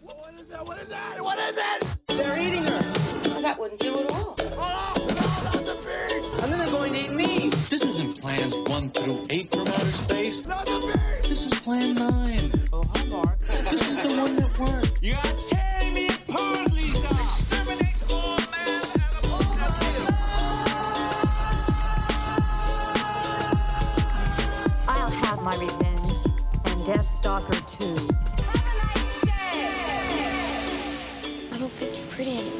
What is that? What is that? What is it? They're eating her. Well, that wouldn't do at all. Oh, no, not the beast! And then they're going to eat me. This isn't plans 1 through 8 from outer space. Not the beast! This is plan 9. Oh, hi, Mark. This is the one that worked. You're tearing me apart, Lisa! Exterminate all man animals. I'll have my revenge, and Deathstalker too. I don't think you're pretty anymore.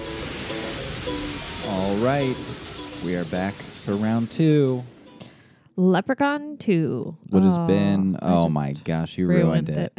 All right, we are back for round 2. Leprechaun 2. What has been... I Oh just my gosh, you ruined it.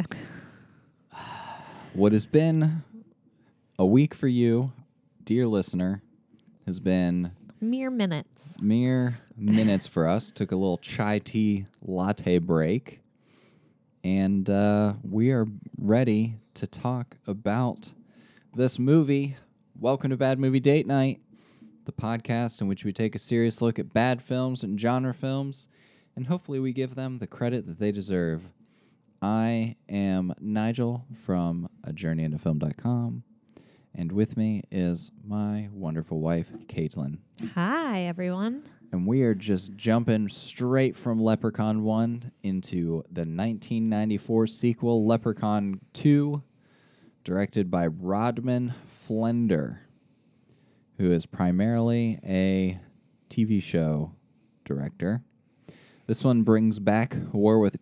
What has been a week for you, dear listener, has been Mere minutes. mere minutes for us. Took a little chai tea latte break. And we are ready to talk about this movie. Welcome to Bad Movie Date Night, the podcast in which we take a serious look at bad films and genre films, and hopefully we give them the credit that they deserve. I am Nigel from ajourneyintofilm.com, and with me is my wonderful wife, Caitlin. Hi, everyone. And we are just jumping straight from Leprechaun 1 into the 1994 sequel, Leprechaun 2, directed by Rodman Flender, who is primarily a TV show director. This one brings back Warwick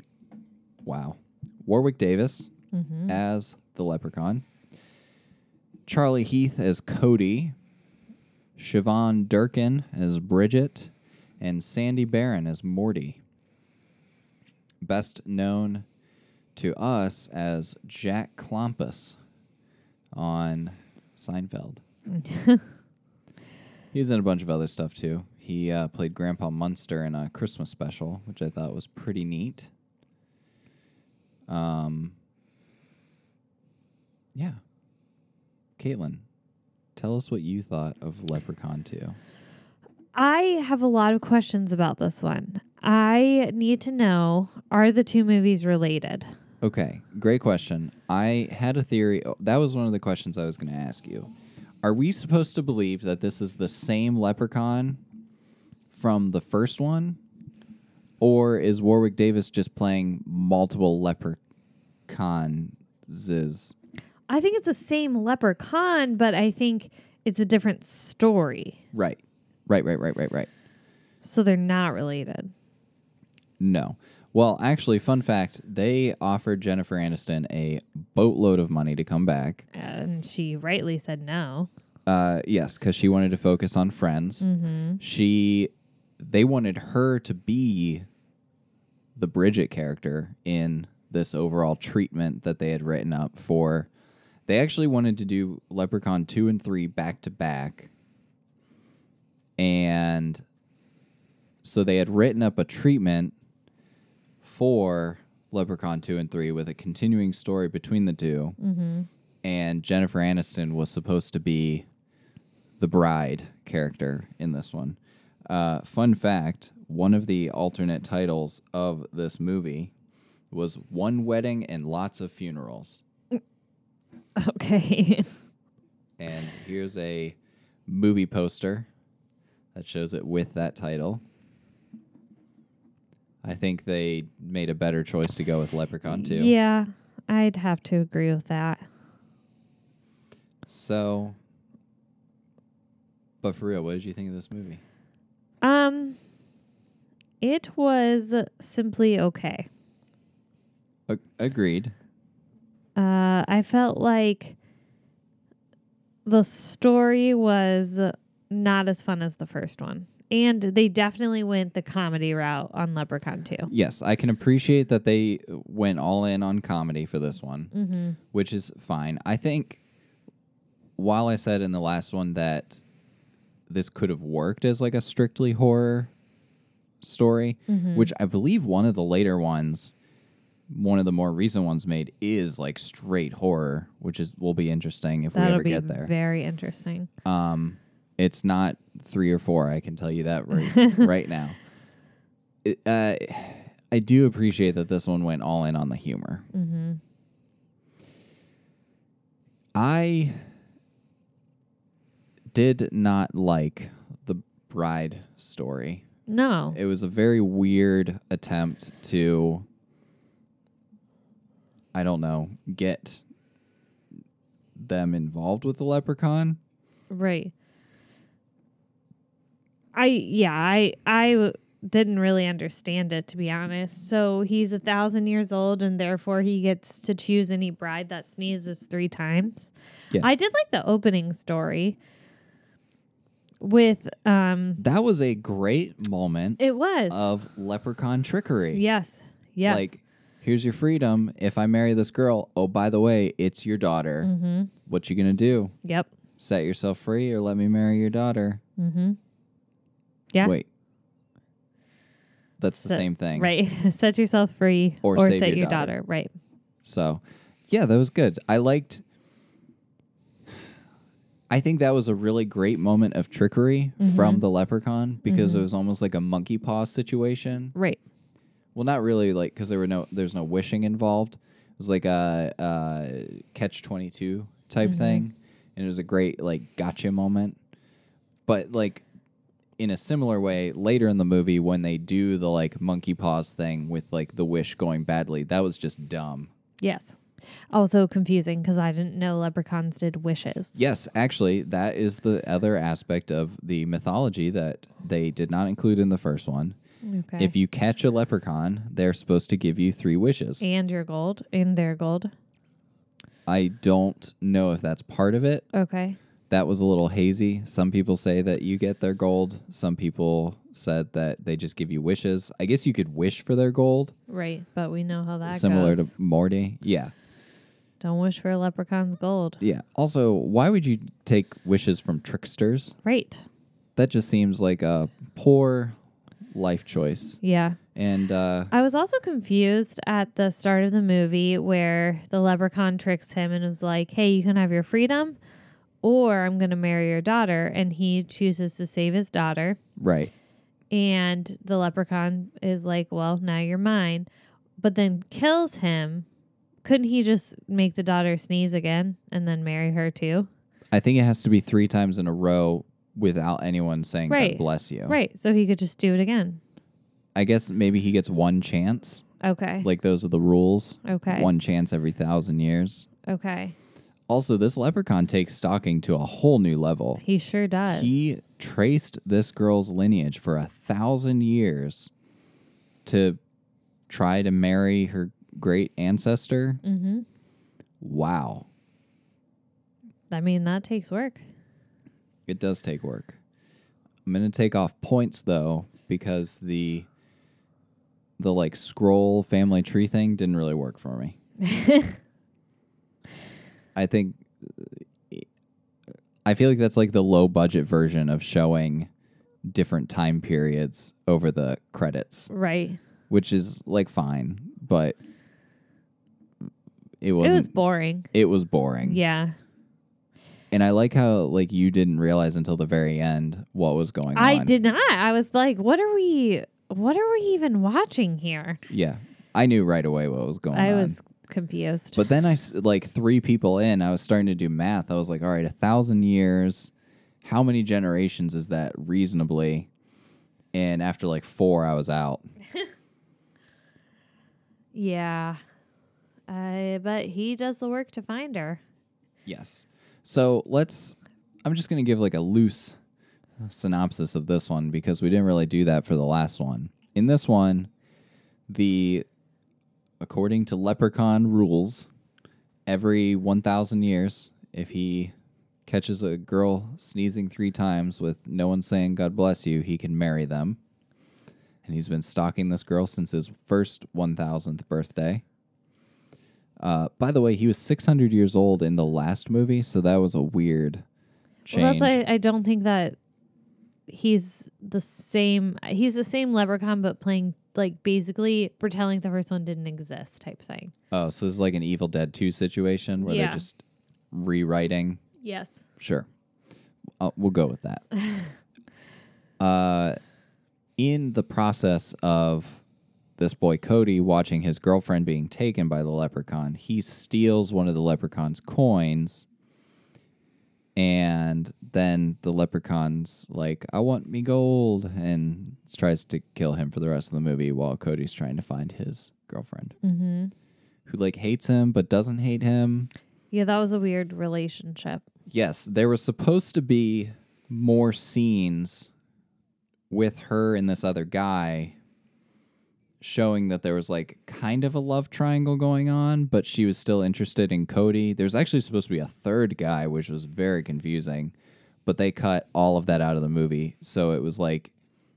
Davis as the Leprechaun, Charlie Heath as Cody, Siobhan Durkin as Bridget, and Sandy Barron as Morty. Best known to us as Jack Klompus on Seinfeld. He's in a bunch of other stuff, too. He played Grandpa Munster in a Christmas special, which I thought was pretty neat. Yeah. Caitlin, tell us what you thought of Leprechaun 2. I have a lot of questions about this one. I need to know, are the two movies related? Okay, great question. I had a theory. That was one of the questions I was going to ask you. Are we supposed to believe that this is the same Leprechaun from the first one? Or is Warwick Davis just playing multiple leprechauns? I think it's the same Leprechaun, but I think it's a different story. Right. So they're not related. No. Well, actually, fun fact, they offered Jennifer Aniston a boatload of money to come back. And she rightly said no. Yes, because she wanted to focus on Friends. They wanted her to be the Bridget character in this overall treatment that they had written up for. They actually wanted to do Leprechaun 2 and 3 back to back. And so they had written up a treatment for Leprechaun 2 and 3 with a continuing story between the two. And Jennifer Aniston was supposed to be the bride character in this one. Fun fact, one of the alternate titles of this movie was One Wedding and Lots of Funerals. Okay. And here's a movie poster that shows it with that title. I think they made a better choice to go with Leprechaun 2. Yeah, I'd have to agree with that. So, but for real, what did you think of this movie? It was simply okay. Agreed. I felt like the story was not as fun as the first one. And they definitely went the comedy route on Leprechaun 2. Yes, I can appreciate that they went all in on comedy for this one, which is fine. I think while I said in the last one that this could have worked as like a strictly horror story, which I believe one of the later ones, one of the more recent ones made is like straight horror, which will be interesting if we ever get there. Very interesting. It's not 3 or 4, I can tell you that right now. I do appreciate that this one went all in on the humor. I did not like the bride story. No. It was a very weird attempt to, I don't know, get them involved with the leprechaun. Right. I didn't really understand it, to be honest. So he's 1,000 years old, and therefore he gets to choose any bride that sneezes 3 times. Yeah. I did like the opening story with That was a great moment it was. of leprechaun trickery. Yes. Yes. Like, here's your freedom. If I marry this girl, oh, by the way, it's your daughter. Mm-hmm. What you gonna do? Yep. Set yourself free or let me marry your daughter? Mm-hmm. Yeah. Wait. That's the same thing. Right. Set yourself free Or or save set your your daughter. daughter. Right. So, yeah, that was good. I think that was a really great moment of trickery from the leprechaun because it was almost like a monkey paw situation. Right. Well, not really, like, because there's no wishing involved. It was like a catch-22 type thing, and it was a great like gotcha moment. But like in a similar way, later in the movie when they do the like monkey paws thing with like the wish going badly, that was just dumb. Yes. Also confusing because I didn't know leprechauns did wishes. Yes, actually, that is the other aspect of the mythology that they did not include in the first one. Okay. If you catch a leprechaun, they're supposed to give you 3 wishes. And your gold. And their gold. I don't know if that's part of it. Okay. That was a little hazy. Some people say that you get their gold. Some people said that they just give you wishes. I guess you could wish for their gold. Right. But we know how that Similar goes. to Morty. Yeah. Don't wish for a leprechaun's gold. Yeah. Also, why would you take wishes from tricksters? Right. That just seems like a poor life choice. Yeah. And I was also confused at the start of the movie where the leprechaun tricks him and was like, hey, you can have your freedom or I'm going to marry your daughter. And he chooses to save his daughter. right. And the leprechaun is like, well, now you're mine. But then kills him. Couldn't he just make the daughter sneeze again and then marry her too? I think it has to be 3 times in a row without anyone saying Right. God bless you. Right. So he could just do it again. I guess maybe he gets 1 chance. Okay. Like those are the rules. Okay. 1 chance every 1,000 years. Okay. Also, this leprechaun takes stalking to a whole new level. He sure does. He traced this girl's lineage for 1,000 years to try to marry her great ancestor. Mm-hmm. Wow. I mean, that takes work. It does take work. I'm going to take off points, though, because the like scroll family tree thing didn't really work for me. I feel like that's like the low budget version of showing different time periods over the credits, Right. which is like fine, but it It wasn't. was boring. It was boring. Yeah. And I like how like you didn't realize until the very end what was going on. I did not. I was like, what are we even watching here? Yeah. I knew right away what was going on. I was confused. But then like 3 people in, I was starting to do math. I was like, all right, 1,000 years. How many generations is that reasonably? And after like 4, I was out. Yeah. But he does the work to find her. Yes. So I'm just going to give like a loose synopsis of this one because we didn't really do that for the last one. In this one, according to leprechaun rules, every 1,000 years, if he catches a girl sneezing 3 times with no one saying God bless you, he can marry them. And he's been stalking this girl since his first 1,000th birthday. By the way, he was 600 years old in the last movie, so that was a weird change. Well, that's why I don't think that he's the same. He's the same leprechaun, but playing like basically pretending the first one didn't exist type thing. Oh, so it's like an Evil Dead 2 situation where Yeah. they're just rewriting. Yes. Sure. We'll go with that. In the process of this boy Cody watching his girlfriend being taken by the leprechaun, he steals one of the leprechaun's coins And then the leprechaun's like, I want me gold, and tries to kill him for the rest of the movie while Cody's trying to find his girlfriend. Mm-hmm. Who like hates him but doesn't hate him. Yeah, that was a weird relationship. Yes, there was supposed to be more scenes with her and this other guy showing that there was like kind of a love triangle going on, but she was still interested in Cody. There's actually supposed to be a third guy, which was very confusing, but they cut all of that out of the movie. So it was like,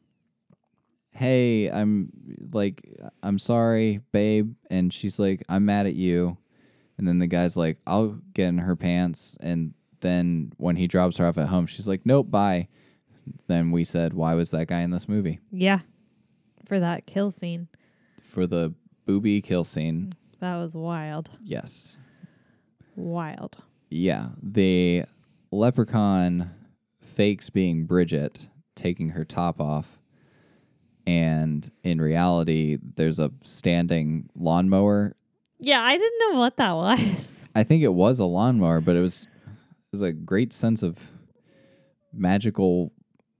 hey, I'm sorry, babe. And she's like, I'm mad at you. And then the guy's like, I'll get in her pants. And then when he drops her off at home, she's like, nope, bye. Then we said, why was that guy in this movie? Yeah. For that kill scene. For the booby kill scene. That was wild. Yes. Wild. Yeah. The leprechaun fakes being Bridget, taking her top off. And in reality, there's a standing lawnmower. Yeah, I didn't know what that was. I think it was a lawnmower, but it was a great sense of magical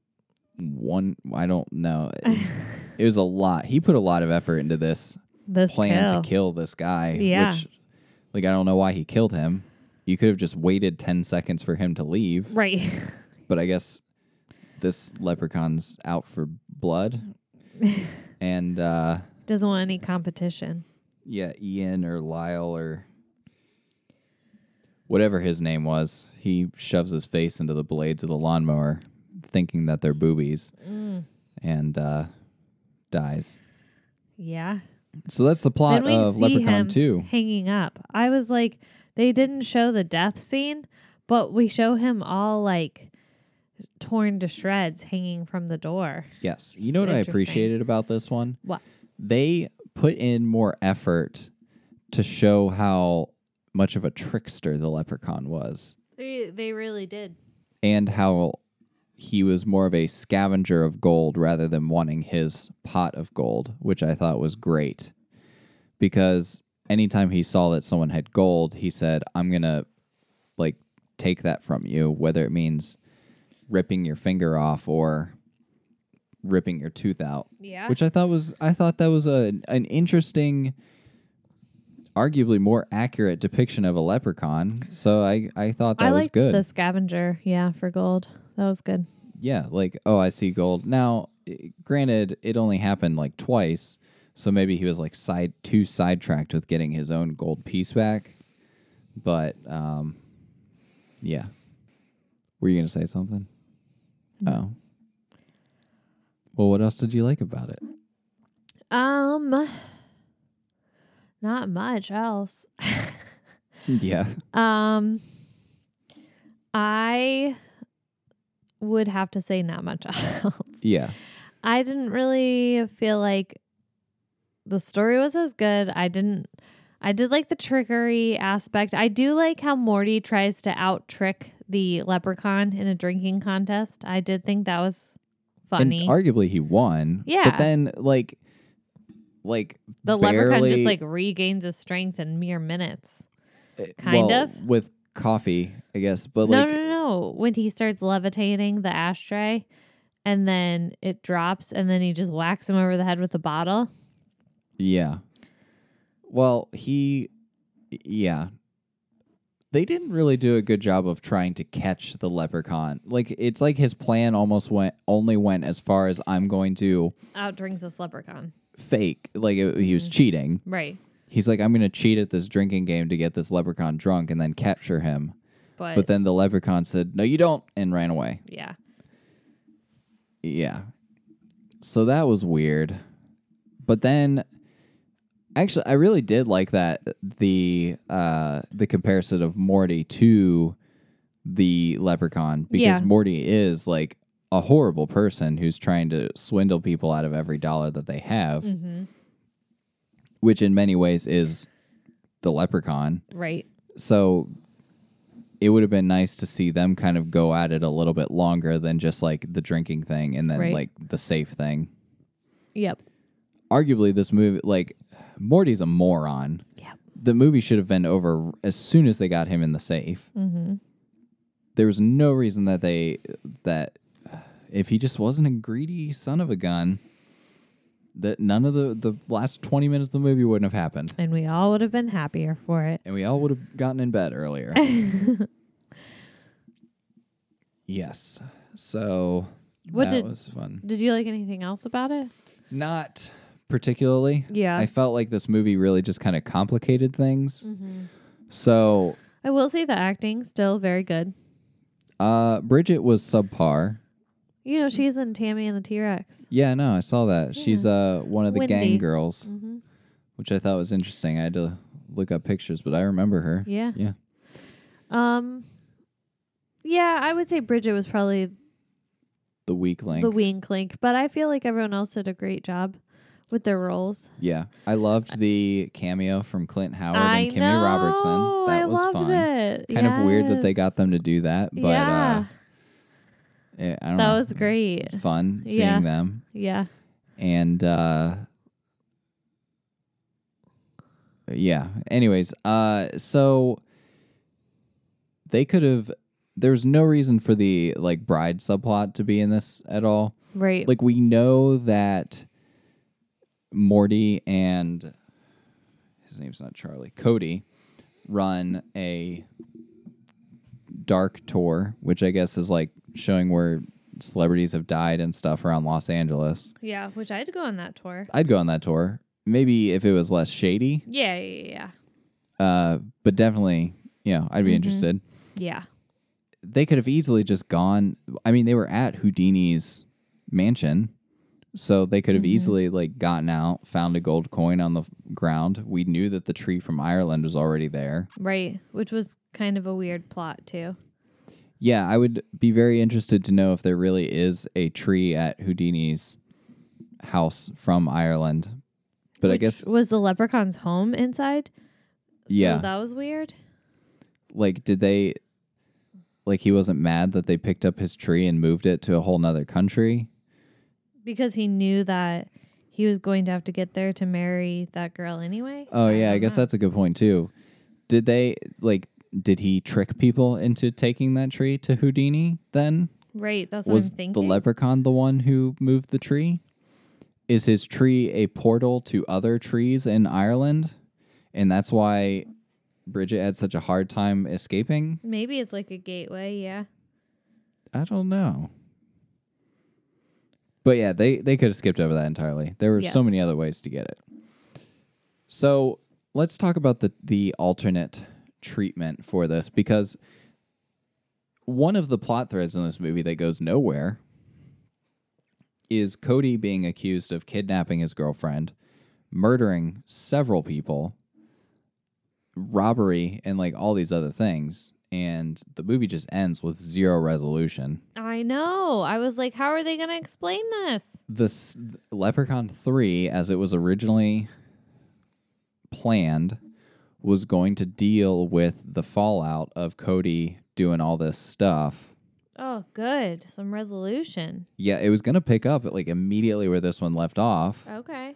I don't know. It was a lot. He put a lot of effort into this plan to kill this guy. Yeah. Which, like, I don't know why he killed him. You could have just waited 10 seconds for him to leave. Right. But I guess this leprechaun's out for blood. And, doesn't want any competition. yeah, Ian or Lyle or whatever his name was, he shoves his face into the blades of the lawnmower, thinking that they're boobies, and dies. Yeah. So that's the plot Then we of see Leprechaun him 2. hanging up. I was like, they didn't show the death scene, but we show him all like torn to shreds hanging from the door. Yes. You know what I Interesting. appreciated about this one? What? They put in more effort to show how much of a trickster the leprechaun was, They really did. and how he was more of a scavenger of gold rather than wanting his pot of gold, which I thought was great. Because anytime he saw that someone had gold, he said, I'm going to like take that from you, whether it means ripping your finger off or ripping your tooth out. Yeah. Which I thought that was an interesting, arguably more accurate depiction of a leprechaun. So I thought that I was liked good. the scavenger, for gold. That was good. Yeah, like, oh, I see gold. Now, granted, it only happened like twice, so maybe he was like too sidetracked with getting his own gold piece back. But, yeah. Were you going to say something? Oh. Well, what else did you like about it? Not much else. Yeah. I would have to say not much else. Yeah. I didn't really feel like the story was as good. I did like the trickery aspect. I do like how Morty tries to out trick the leprechaun in a drinking contest. I did think that was funny. And arguably he won. Yeah. But then like the leprechaun just barely- like regains his strength in mere minutes. Kind well, of. with coffee, I guess. But No, like no. When he starts levitating the ashtray and then it drops and then he just whacks him over the head with the bottle. yeah. Well, yeah. They didn't really do a good job of trying to catch the leprechaun. Like, it's like his plan only went as far as I'm going to Outdrink this leprechaun. fake. Like, he was cheating. Right. He's like, I'm going to cheat at this drinking game to get this leprechaun drunk and then capture him. But then the leprechaun said, no, you don't, and ran away. Yeah. Yeah. So that was weird. But then, actually, I really did like that the comparison of Morty to the leprechaun, because Yeah. Morty is like a horrible person who's trying to swindle people out of every dollar that they have, which in many ways is the leprechaun. Right. So it would have been nice to see them kind of go at it a little bit longer than just like the drinking thing and then Right. like the safe thing. Yep. Arguably, this movie, like, Morty's a moron. Yep. The movie should have been over as soon as they got him in the safe. Mm-hmm. there was no reason that if he just wasn't a greedy son of a gun, that none of the last 20 minutes of the movie wouldn't have happened. And we all would have been happier for it. And we all would have gotten in bed earlier. Yes. So that was fun. Did you like anything else about it? Not particularly. Yeah. I felt like this movie really just kind of complicated things. So I will say the acting still very good. Bridget was subpar. You know, she's in Tammy and the T-Rex. Yeah, no, I saw that. She's one of the Wendy. gang girls, which I thought was interesting. I had to look up pictures, but I remember her. Yeah. Yeah. Yeah, I would say Bridget was probably The weak link. the weak link, but I feel like everyone else did a great job with their roles. Yeah. I loved the cameo from Clint Howard I and Kimmy know, Robertson. That I was loved fun. it. Kind of weird that they Yes. got them to do that, but Yeah. I don't That know. was great. It's fun seeing Yeah. them. Yeah. And yeah. Anyways, so they could have. There's no reason for the like bride subplot to be in this at all. Right. Like we know that Morty and his name's not Charlie, Cody, run a dark tour, which I guess is like showing where celebrities have died and stuff around Los Angeles. yeah, which I had to go on that tour. I'd go on that tour. Maybe if it was less shady, Yeah. but definitely, I'd be interested. Yeah. They could have easily just gone. I mean, they were at Houdini's mansion, so they could have easily like gotten out, found a gold coin on the ground. We knew that the tree from Ireland was already there. Right. Which was kind of a weird plot too. Yeah, I would be very interested to know if there really is a tree at Houdini's house from Ireland. But I Which guess, was the leprechaun's home inside. Yeah. So that was weird. like, did they, like, he wasn't mad that they picked up his tree and moved it to a whole nother country? Because he knew that he was going to have to get there to marry that girl anyway. Oh, yeah, I don't guess know. that's a good point, too. Did they, like, did he trick people into taking that tree to Houdini then? Right. That's what Was I'm thinking. the leprechaun the one who moved the tree? Is his tree a portal to other trees in Ireland? And that's why Bridget had such a hard time escaping? Maybe it's like a gateway. Yeah. I don't know. But yeah, they could have skipped over that entirely. There were Yes. so many other ways to get it. So let's talk about the alternate treatment for this, because one of the plot threads in this movie that goes nowhere is Cody being accused of kidnapping his girlfriend, murdering several people, robbery, and like all these other things. And the movie just ends with zero resolution. I know. I was like, how are they going to explain this? This Leprechaun 3, as it was originally planned, was going to deal with the fallout of Cody doing all this stuff. Oh, good. Some resolution. Yeah, it was going to pick up like immediately where this one left off. Okay.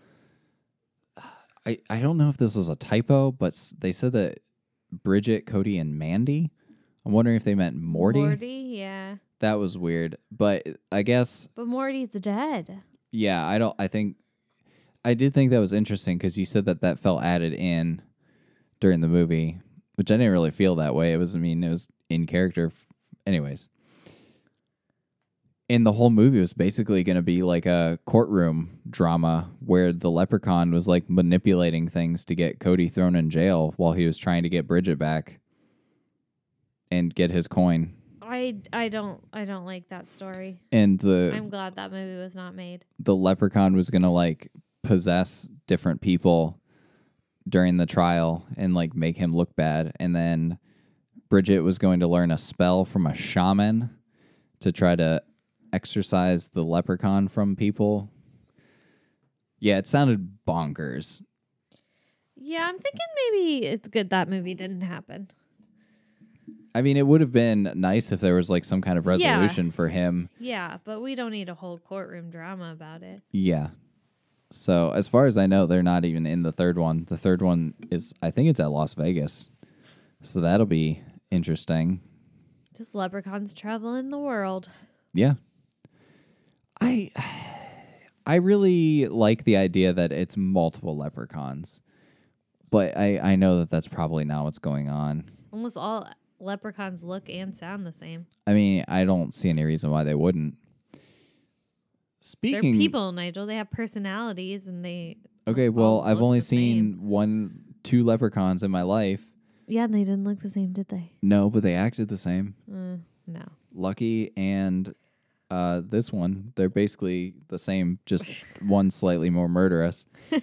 I don't know if this was a typo, but they said that Bridget, Cody, and Mandy. I'm wondering if they meant Morty. Morty, yeah. That was weird. But I guess, But Morty's dead. yeah, I did think that was interesting because you said that felt added in during the movie, which I didn't really feel that way. It was in character. Anyways. And the whole movie was basically going to be like a courtroom drama where the leprechaun was like manipulating things to get Cody thrown in jail while he was trying to get Bridget back and get his coin. I don't like that story. And I'm glad that movie was not made. the leprechaun was going to like possess different people during the trial and like make him look bad. And then Bridget was going to learn a spell from a shaman to try to exorcise the leprechaun from people. Yeah, it sounded bonkers. Yeah, I'm thinking maybe it's good that movie didn't happen. I mean, it would have been nice if there was like some kind of resolution for him. Yeah, but we don't need a whole courtroom drama about it. Yeah. So as far as I know, they're not even in the third one. The third one is, I think it's at Las Vegas. So that'll be interesting. Just leprechauns traveling the world. Yeah. I really like the idea that it's multiple leprechauns. But I know that that's probably not what's going on. Almost all leprechauns look and sound the same. I mean, I don't see any reason why they wouldn't. They're Speaking people, Nigel. They have personalities and they Okay, well, all I've look only the same. seen 2 leprechauns in my life. Yeah, and they didn't look the same, did they? No, but they acted the same. No. Lucky and this one, they're basically the same, just one slightly more murderous.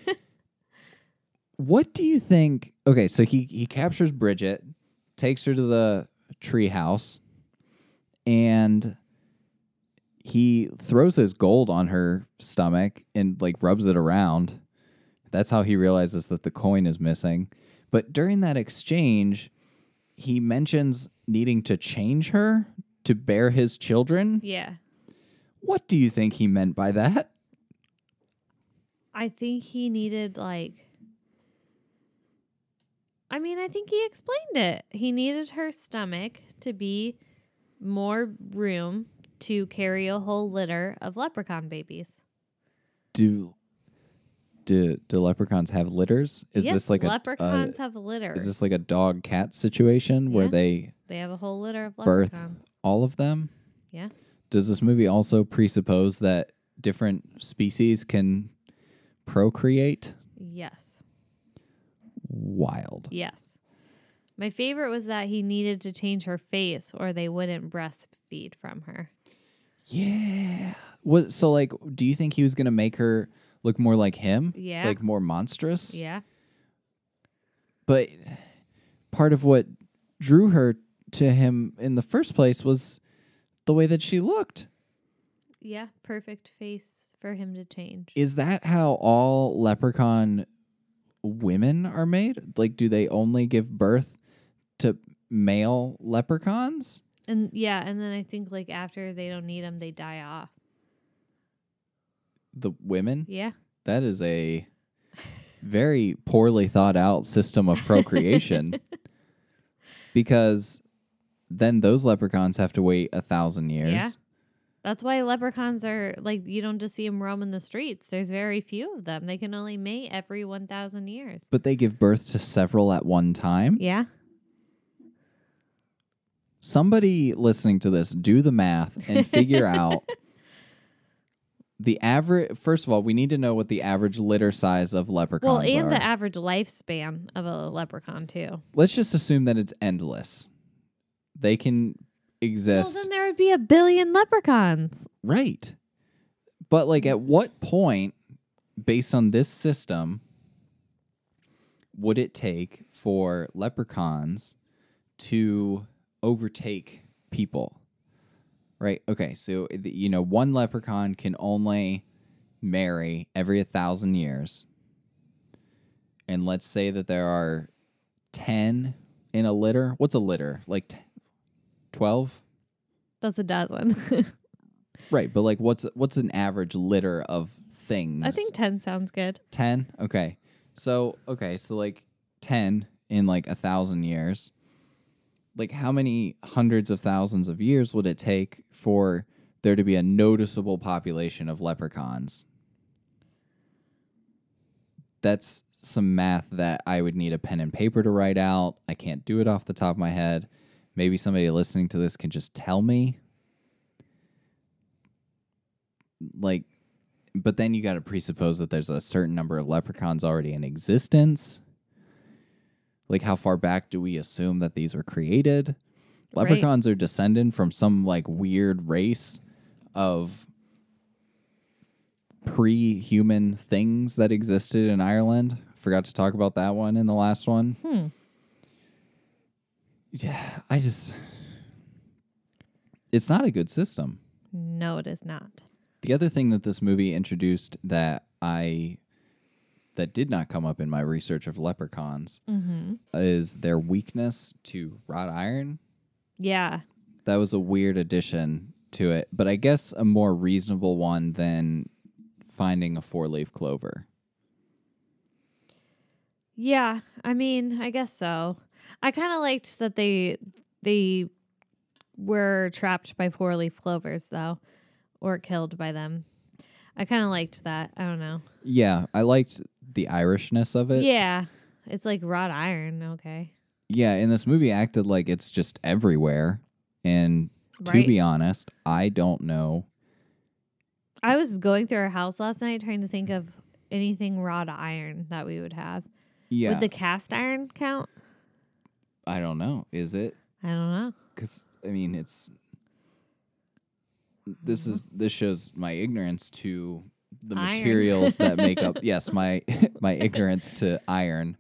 What do you think? Okay, so he captures Bridget, takes her to the tree house, and he throws his gold on her stomach and like rubs it around. That's how he realizes that the coin is missing. But during that exchange, he mentions needing to change her to bear his children. Yeah. What do you think he meant by that? I think he needed I think he explained it. He needed her stomach to be more room to carry a whole litter of leprechaun babies. Do leprechauns have litters? Is Yes, this like leprechauns have litters. Is this like a dog cat situation where Yeah. they They have a whole litter of birth leprechauns. all of them? Yeah. Does this movie also presuppose that different species can procreate? Yes. Wild. Yes. My favorite was that he needed to change her face or they wouldn't breastfeed from her. Yeah. What? So, like, do you think he was gonna make her look more like him? Yeah. Like more monstrous? Yeah. But part of what drew her to him in the first place was the way that she looked. Yeah. Perfect face for him to change. Is that how all leprechaun women are made? Like, do they only give birth to male leprechauns? And then I think after they don't need them, they die off. The women? Yeah. That is a very poorly thought out system of procreation. Because then those leprechauns have to wait 1,000 years. Yeah. That's why leprechauns are you don't just see them roaming the streets. There's very few of them. They can only mate every 1,000 years. But they give birth to several at one time. Yeah. Somebody listening to this, do the math and figure out the average. First of all, we need to know what the average litter size of leprechauns Well, and are. the average lifespan of a leprechaun, too. Let's just assume that it's endless. They can exist. Well, then there would be 1 billion leprechauns. Right. But at what point, based on this system, would it take for leprechauns to overtake people? Right? Okay, so one leprechaun can only marry every 1,000 years. And let's say that there are 10 in a litter. What's a litter? 12? That's a dozen. Right, but what's an average litter of things? I think 10 sounds good. 10? Okay. So 10 in 1,000 years. How many hundreds of thousands of years would it take for there to be a noticeable population of leprechauns? That's some math that I would need a pen and paper to write out. I can't do it off the top of my head. Maybe somebody listening to this can just tell me. But then you got to presuppose that there's a certain number of leprechauns already in existence. How far back do we assume that these were created? Right. Leprechauns are descended from some weird race of pre-human things that existed in Ireland. Forgot to talk about that one in the last one. Yeah, it's not a good system. No, it is not. The other thing that this movie introduced that did not come up in my research of leprechauns is their weakness to wrought iron. Yeah. That was a weird addition to it, but I guess a more reasonable one than finding a 4-leaf clover. Yeah, I mean, I guess so. I kind of liked that they were trapped by 4-leaf clovers, though, or killed by them. I kind of liked that. I don't know. Yeah, I liked the Irishness of it. Yeah. It's like wrought iron. Okay. Yeah, in this movie acted like it's just everywhere. And to Right. be honest, I don't know. I was going through our house last night trying to think of anything wrought iron that we would have. Yeah, Would the cast iron count? I don't know. Is it? I don't know. Because I mean, this shows my ignorance to the Iron. materials that make up. Yes, my ignorance to iron,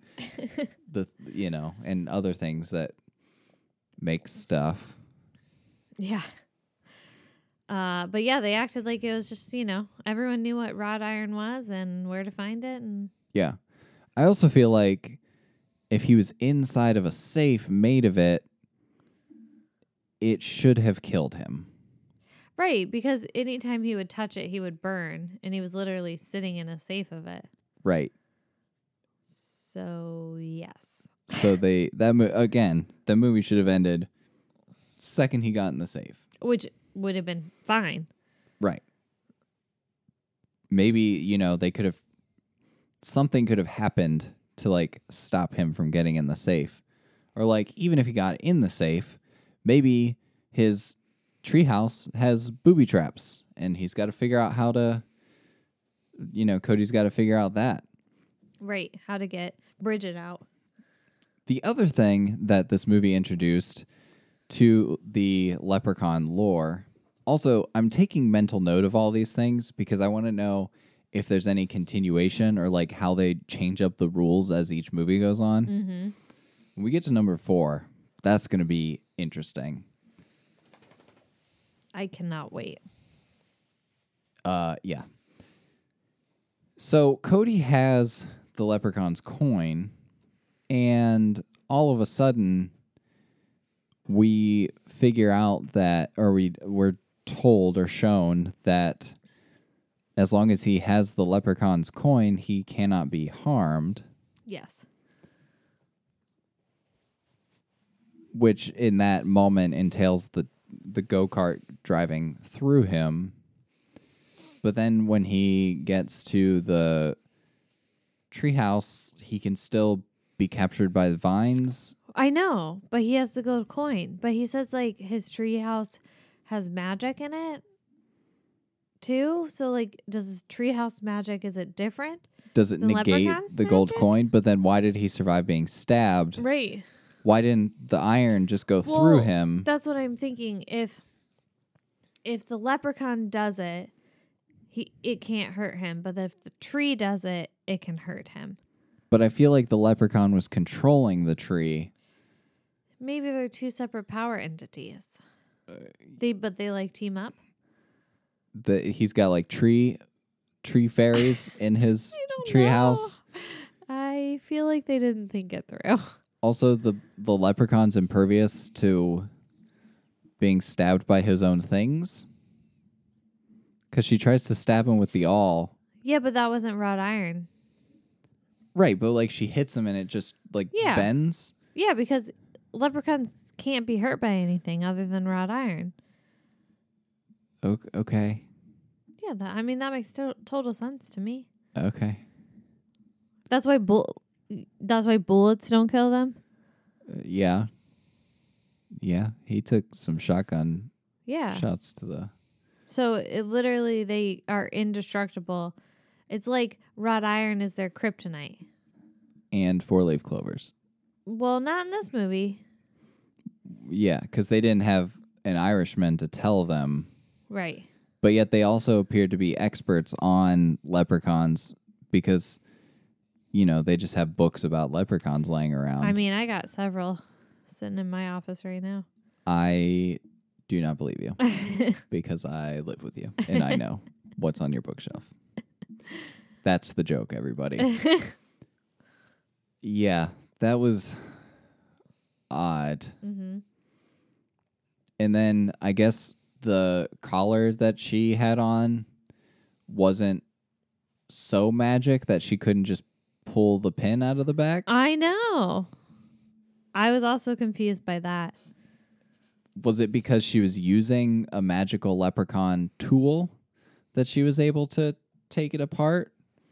and other things that make stuff. Yeah. But yeah, they acted like it was just, everyone knew what wrought iron was and where to find it. And Yeah, I also feel like if he was inside of a safe made of it, it should have killed him. right, because anytime he would touch it, he would burn, and he was literally sitting in a safe of it. Right. So yes. So the movie should have ended second he got in the safe. Which would have been fine. Right. Maybe, something could have happened to like stop him from getting in the safe. Or like even if he got in the safe, maybe his treehouse has booby traps and he's got to figure out how to Cody's got to figure out that. Right. How to get Bridget out. The other thing that this movie introduced to the Leprechaun lore, also, I'm taking mental note of all these things because I want to know if there's any continuation or like how they change up the rules as each movie goes on. Mm-hmm. When we get to number 4, that's going to be interesting. I cannot wait. Yeah. So Cody has the Leprechaun's coin, and all of a sudden, we figure out that, or we're told or shown that as long as he has the Leprechaun's coin, he cannot be harmed, Yes. which in that moment entails the go-kart driving through him. But then when he gets to the treehouse, he can still be captured by the vines. I know, but he has the gold coin. But he says like his treehouse has magic in it too. So like, does his treehouse magic, is it different? Does it The negate leprechaun the gold magic? coin? But then why did he survive being stabbed? Right. Why didn't the iron just go through him? That's what I'm thinking. If the leprechaun does it, it can't hurt him. But if the tree does it, it can hurt him. But I feel like the leprechaun was controlling the tree. Maybe they're two separate power entities. They like team up. He's got like tree fairies in his tree house. I feel like they didn't think it through. Also, the leprechaun's impervious to being stabbed by his own things. Because she tries to stab him with the awl. Yeah, but that wasn't wrought iron. Right, but like she hits him and it just like Yeah. bends. Yeah, because leprechauns can't be hurt by anything other than wrought iron. Okay. Yeah, that makes total sense to me. Okay. That's why bullets don't kill them. Yeah. Yeah, he took some shotgun Yeah. shots to the... So it literally, they are indestructible. It's like wrought iron is their kryptonite. And 4-leaf clovers. Well, not in this movie. Yeah, because they didn't have an Irishman to tell them. Right. But yet they also appeared to be experts on leprechauns because, they just have books about leprechauns laying around. I mean, I got several sitting in my office right now. I do not believe you because I live with you and I know what's on your bookshelf. That's the joke, everybody. Yeah, that was odd. Mm-hmm. And then I guess the collar that she had on wasn't so magic that she couldn't just pull the pin out of the back. I know. I was also confused by that. Was it because she was using a magical leprechaun tool that she was able to take it apart?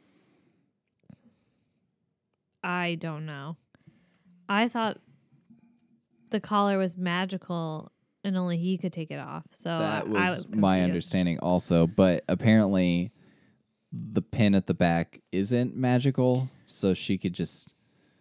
I don't know. I thought the collar was magical and only he could take it off. So That I was was my confused. understanding also, but apparently the pin at the back isn't magical, so she could just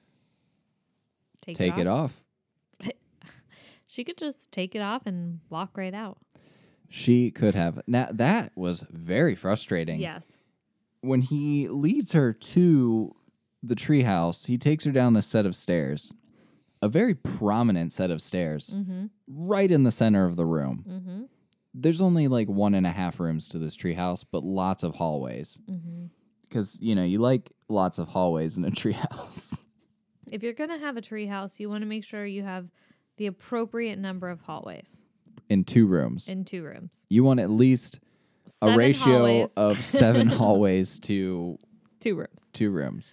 take it off. She could just take it off and walk right out. She could have. Now, that was very frustrating. Yes. When he leads her to the treehouse, he takes her down a set of stairs, a very prominent set of stairs, right in the center of the room. Mm-hmm. There's only like 1.5 rooms to this treehouse, but lots of hallways. Because, you know, you like lots of hallways in a treehouse. If you're going to have a tree house, you want to make sure you have the appropriate number of hallways In 2 rooms. in 2 rooms. You want at least a 7 ratio hallways. of 7 hallways to 2 rooms. 2 rooms.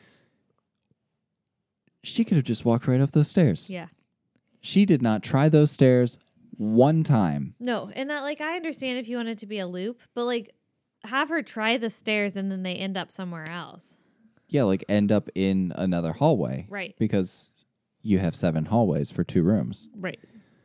She could have just walked right up those stairs. Yeah. She did not try those stairs one time. No, and that, like, I understand if you want it to be a loop, but like have her try the stairs and then they end up somewhere else. Yeah, like end up in another hallway. Right. Because you have 7 hallways for 2 rooms. Right.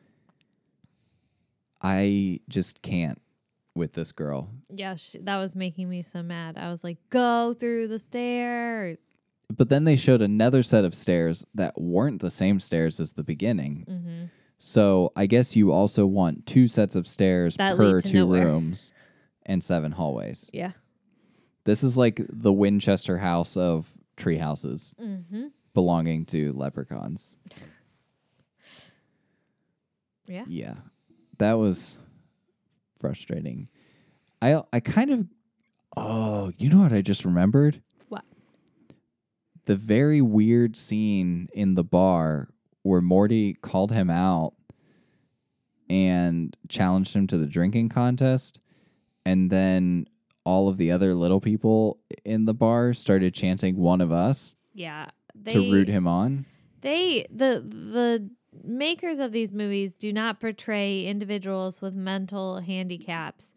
I just can't with this girl. Yeah, that was making me so mad. I was like, go through the stairs. But then they showed another set of stairs that weren't the same stairs as the beginning. Mm-hmm. So I guess you also want 2 sets of stairs That per lead to 2 nowhere. rooms and 7 hallways. Yeah. This is like the Winchester house of tree houses Mm-hmm. belonging to leprechauns. Yeah. Yeah. That was frustrating. I kind of you know what I just remembered? What? The very weird scene in the bar where Morty called him out and challenged him to the drinking contest, and then all of the other little people in the bar started chanting "One of Us" Yeah. to root him on. The makers of these movies do not portray individuals with mental handicaps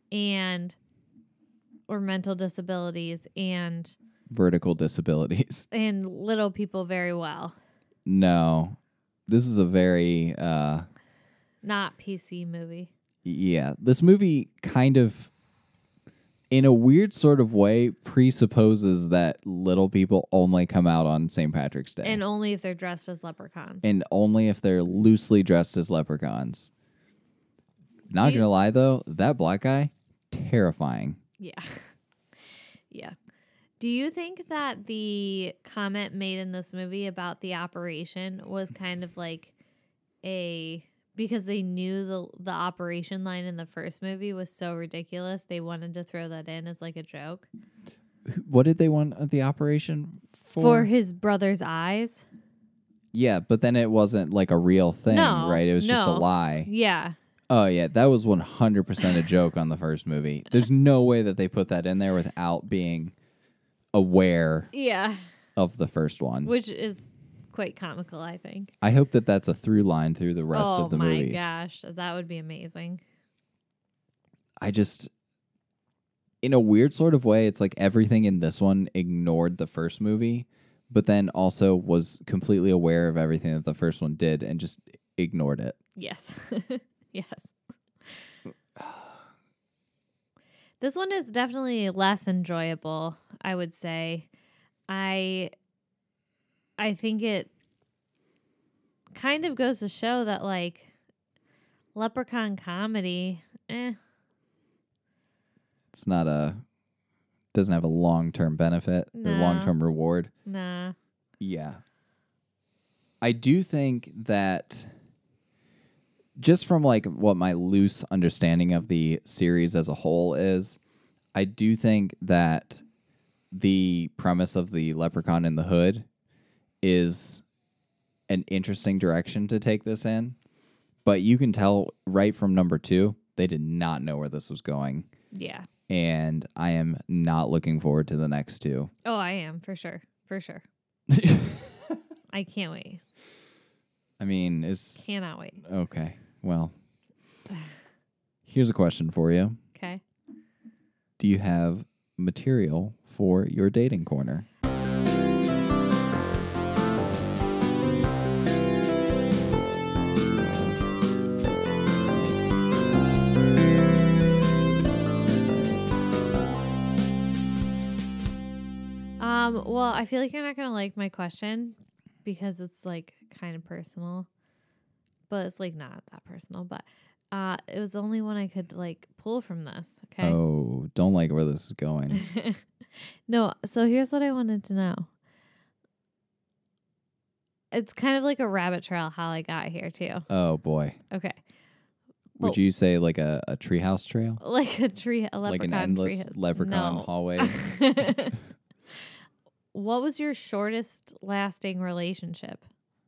or mental disabilities and Vertical disabilities. little people very well. No. This is a very Not PC movie. yeah, this movie kind of, in a weird sort of way, presupposes that little people only come out on St. Patrick's Day. And only if they're dressed as leprechauns. And only if they're loosely dressed as leprechauns. Not Do you- gonna lie, though, that black guy, terrifying. Yeah. Yeah. Do you think that the comment made in this movie about the operation was kind of like because they knew the operation line in the first movie was so ridiculous, they wanted to throw that in as like a joke? What did they want the operation for? For his brother's eyes? Yeah, but then it wasn't like a real thing, No, right? It was just a no. lie. Yeah. Oh, yeah, that was 100% a joke on the first movie. There's no way that they put that in there without being aware Yeah. of the first one. Which is quite comical, I think. I hope that that's a through line through the rest of the movies. Oh my gosh, that would be amazing. I just, in a weird sort of way, it's like everything in this one ignored the first movie, but then also was completely aware of everything that the first one did and just ignored it. Yes. Yes. This one is definitely less enjoyable, I would say. I think it kind of goes to show that, like, leprechaun comedy, It's not doesn't have a long-term benefit or No. long-term reward. nah. Yeah. I do think that just from like what my loose understanding of the series as a whole is, I do think that the premise of the Leprechaun in the Hood is an interesting direction to take this in. But you can tell right from number 2, they did not know where this was going. Yeah. And I am not looking forward to the next 2. Oh, I am, for sure. For sure. I can't wait. I mean, it's Cannot wait. okay. Well, here's a question for you. Okay. Do you have material for your dating corner? Well, I feel like you're not gonna like my question because it's like kind of personal, but it's like not that personal. But it was the only one I could like pull from this. Okay. Oh, don't like where this is going. No. So here's what I wanted to know. It's kind of like a rabbit trail how I got here too. Oh boy. Okay. Would you say like a treehouse trail? Like a leprechaun Like an endless tree- leprechaun No. hallway? What was your shortest lasting relationship?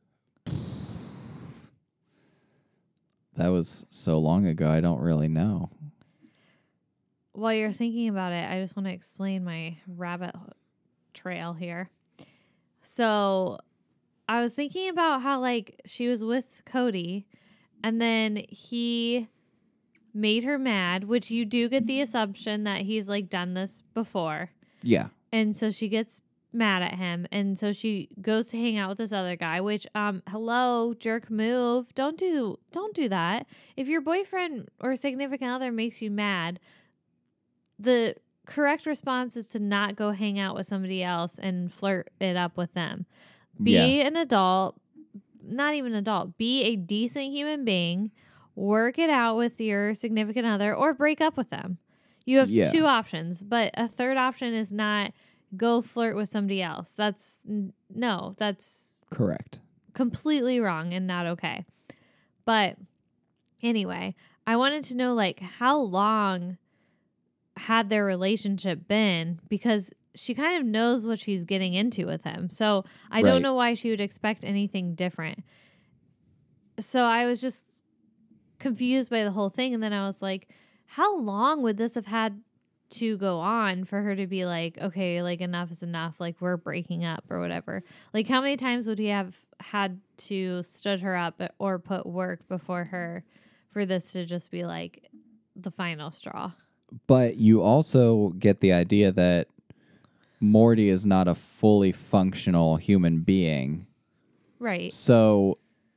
That was so long ago, I don't really know. While you're thinking about it, I just want to explain my rabbit trail here. So I was thinking about how like she was with Cody and then he made her mad, which you do get the assumption that he's like done this before. Yeah. And so she gets mad at him, and so she goes to hang out with this other guy, which hello, jerk move. Don't do that. If your boyfriend or significant other makes you mad, the correct response is to not go hang out with somebody else and flirt it up with them. Be an adult, not even adult, be a decent human being, work it out with your significant other or break up with them. You have two options, but a third option is not go flirt with somebody else. That's Correct. completely wrong and not okay. But anyway, I wanted to know like how long had their relationship been, because she kind of knows what she's getting into with him. So I Right. don't know why she would expect anything different. So I was just confused by the whole thing. And then I was like, how long would this have had to go on for her to be like, okay, like enough is enough, like we're breaking up or whatever? Like how many times would he have had to stood her up or put work before her for this to just be like the final straw? But you also get the idea that Morty is not a fully functional human being. Right. So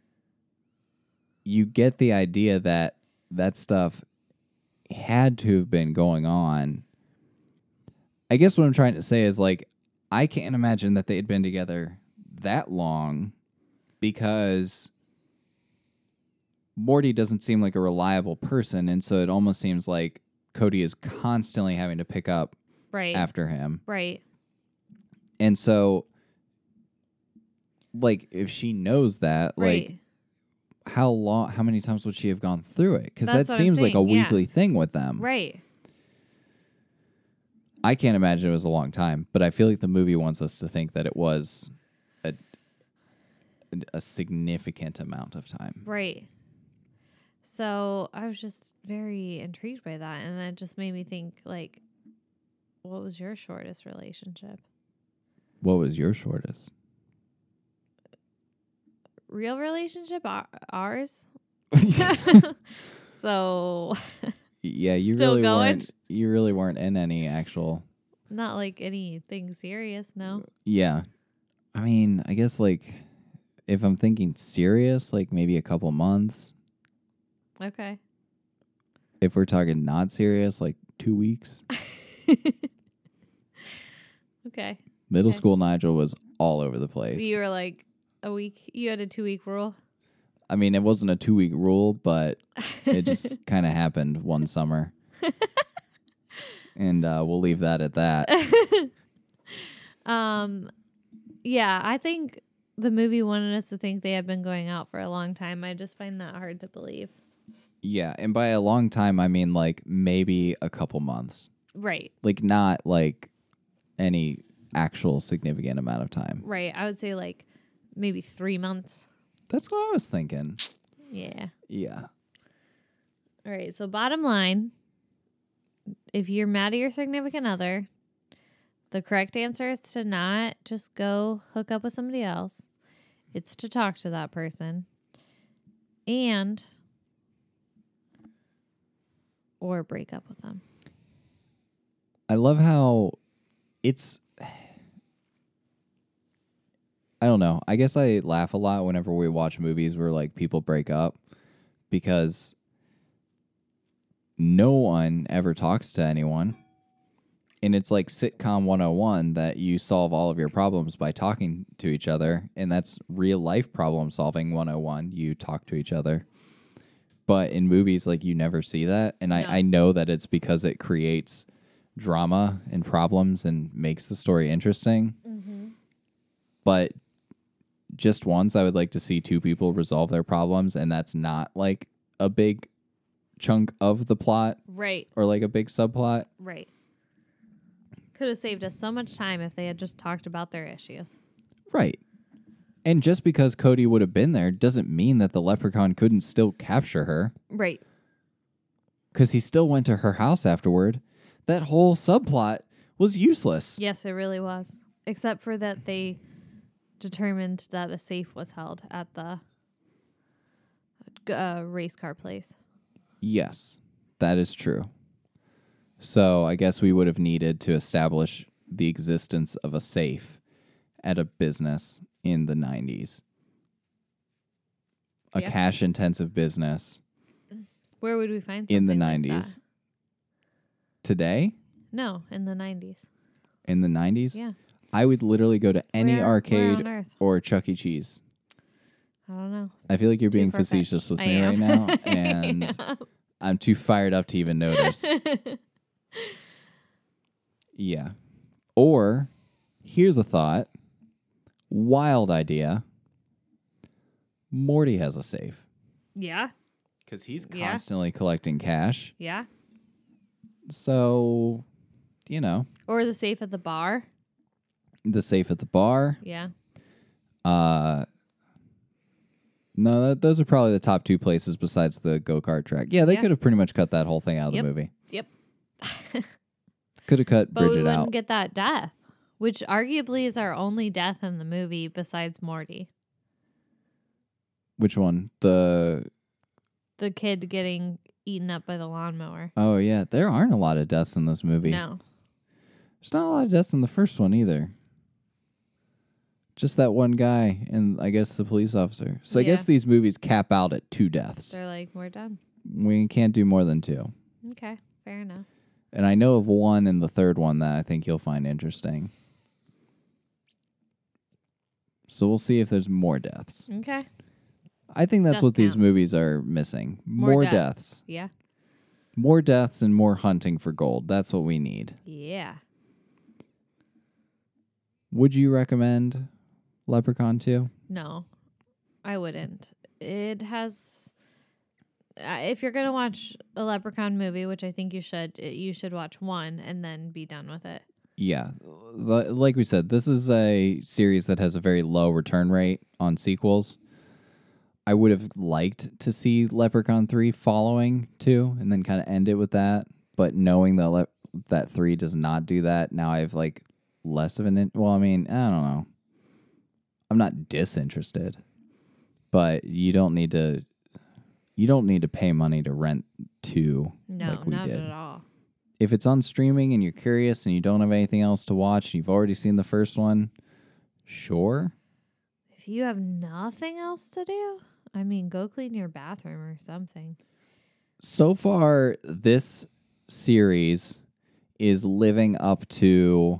you get the idea that that stuff had to have been going on. I guess what I'm trying to say is like, I can't imagine that they had been together that long because Morty doesn't seem like a reliable person. And so it almost seems like Cody is constantly having to pick up Right. after him. Right. And so, like, if she knows that, Right. like, how many times would she have gone through it? Because That's that what I'm seems like a saying, yeah. weekly thing with them. Right. I can't imagine it was a long time, but I feel like the movie wants us to think that it was a significant amount of time. Right. So I was just very intrigued by that. And it just made me think, like, what was your shortest relationship? What was your shortest? Real relationship? Ours? So, Yeah, you Still really going? weren't. You really weren't in any actual. not like anything serious, no? Yeah, I mean, I guess like if I'm thinking serious, like maybe a couple months. Okay. If we're talking not serious, like 2 weeks. Okay. Middle Okay. school Nigel was all over the place. You were like a week. You had a 2-week rule. I mean, it wasn't a 2-week rule, but it just kind of happened one summer. And we'll leave that at that. Yeah, I think the movie wanted us to think they had been going out for a long time. I just find that hard to believe. Yeah, and by a long time, I mean like maybe a couple months. Right. Like not like any actual significant amount of time. Right. I would say like maybe 3 months. That's what I was thinking. Yeah. Yeah. All right. So bottom line, if you're mad at your significant other, the correct answer is to not just go hook up with somebody else. It's to talk to that person. And or break up with them. I love how it's. I don't know. I guess I laugh a lot whenever we watch movies where like people break up because no one ever talks to anyone. And it's like sitcom 101 that you solve all of your problems by talking to each other. And that's real life problem solving 101. You talk to each other. But in movies, like, you never see that. And I know that it's because it creates drama and problems and makes the story interesting. But just once, I would like to see two people resolve their problems. And that's not like a big chunk of the plot Right. or like a big subplot. Right. Could have saved us so much time if they had just talked about their issues. Right. And just because Cody would have been there doesn't mean that the leprechaun couldn't still capture her. Right. Because he still went to her house afterward. That whole subplot was useless. Yes, it really was. Except for that they determined that a safe was held at the race car place. Yes, that is true. So I guess we would have needed to establish the existence of a safe at a business in the 90s. A Yeah. cash-intensive business Where would we find in the something 90s. like that? Today, No, in the 90s. in the 90s, Yeah. I would literally go to any Where arcade on earth? or Chuck E. Cheese. I don't know. I feel like you're Too being far-fetched. facetious with I me right am. now, and I'm too fired up to even notice. Yeah. Or, here's a thought. Wild idea. Morty has a safe. Yeah. Because he's Yeah. constantly collecting cash. Yeah. So, you know, Or the safe at the bar. the safe at the bar. Yeah. No, those are probably the top two places besides the go-kart track. Yeah, they Yeah. could have pretty much cut that whole thing out of Yep. the movie. Yep. Could have cut But we Bridget wouldn't out. get that death, which arguably is our only death in the movie besides Morty. Which one? The... The kid getting eaten up by the lawnmower. Oh, yeah. There aren't a lot of deaths in this movie. No. There's not a lot of deaths in the first one either. Just that one guy and I guess the police officer. So I guess Yeah. these movies cap out at 2 deaths. They're like, we're done. We can't do more than 2. Okay. Fair enough. And I know of one in the third one that I think you'll find interesting. So we'll see if there's more deaths. Okay. I think that's Death what these count. movies are missing. More More death. deaths. Yeah. More deaths and more hunting for gold. That's what we need. Yeah. Would you recommend Leprechaun 2? No, I wouldn't. It has. If you're gonna watch a Leprechaun movie, which I think you should watch one and then be done with it. Yeah. Like we said, this is a series that has a very low return rate on sequels. I would have liked to see Leprechaun 3 following 2 and then kind of end it with that. But knowing that that 3 does not do that, now I have like less of an... Well, I mean, I don't know. I'm not disinterested. But you don't need to pay money to rent 2 No, like we not did. at all. If it's on streaming and you're curious and you don't have anything else to watch, and you've already seen the first one, sure. If you have nothing else to do, I mean, go clean your bathroom or something. So far, this series is living up to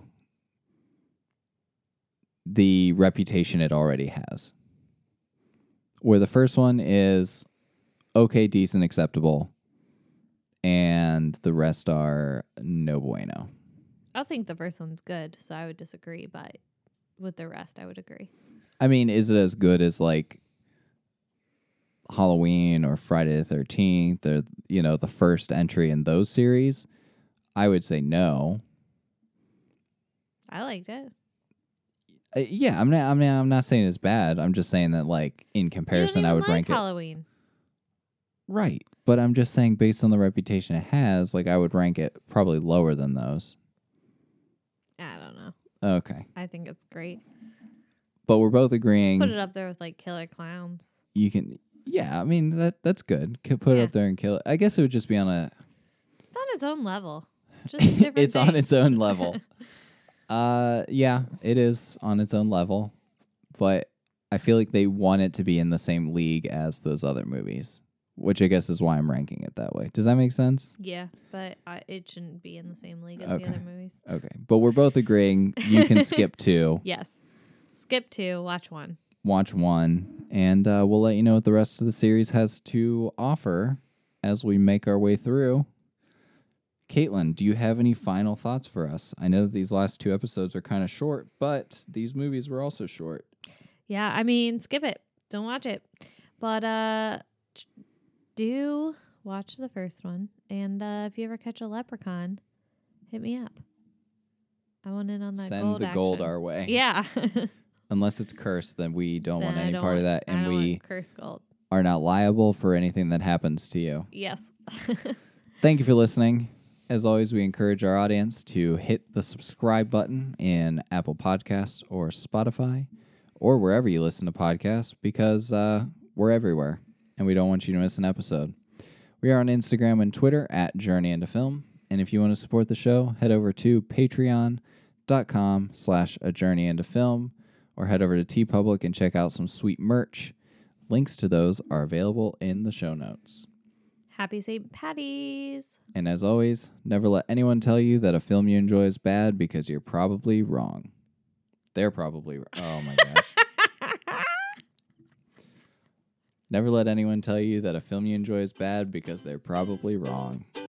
the reputation it already has. Where the first one is okay, decent, acceptable, and the rest are no bueno. I think the first one's good, so I would disagree, but with the rest, I would agree. I mean, is it as good as like Halloween or Friday the 13th or, you know, the first entry in those series? I would say no. I liked it. Yeah, I'm not saying it's bad. I'm just saying that like in comparison, I would rank it Halloween. right. But I'm just saying based on the reputation it has, like I would rank it probably lower than those. I don't know. Okay, I think it's great. but we're both agreeing Put it up there with like Killer Clowns. you can. Yeah, I mean that's good. Put it Yeah. up there and kill it. I guess it would just be on a. its own level. Just a different It's on thing. its own level. Yeah, it is on its own level, but I feel like they want it to be in the same league as those other movies, which I guess is why I'm ranking it that way. Does that make sense? Yeah, but it shouldn't be in the same league as Okay. the other movies. Okay, but we're both agreeing you can skip 2, Yes. Skip 2, watch 1. watch 1, and we'll let you know what the rest of the series has to offer as we make our way through. Caitlin, do you have any final thoughts for us? I know that these last 2 episodes are kind of short, but these movies were also short. Yeah, I mean, skip it. Don't watch it. But do watch the first one. And if you ever catch a leprechaun, hit me up. I want in on that Send gold the gold action. our way. Yeah. Unless it's cursed, then we don't want Then I any don't part of want- that, I and don't we want curse gold. are not liable for anything that happens to you. Yes. Thank you for listening. As always, we encourage our audience to hit the subscribe button in Apple Podcasts or Spotify or wherever you listen to podcasts, because we're everywhere and we don't want you to miss an episode. We are on Instagram and Twitter at Journey Into Film. And if you want to support the show, head over to patreon.com/ajourneyintofilm or head over to TeePublic and check out some sweet merch. Links to those are available in the show notes. Happy St. Patty's. And as always, never let anyone tell you that a film you enjoy is bad, because you're probably wrong. They're probably oh my gosh. Never let anyone tell you that a film you enjoy is bad, because they're probably wrong.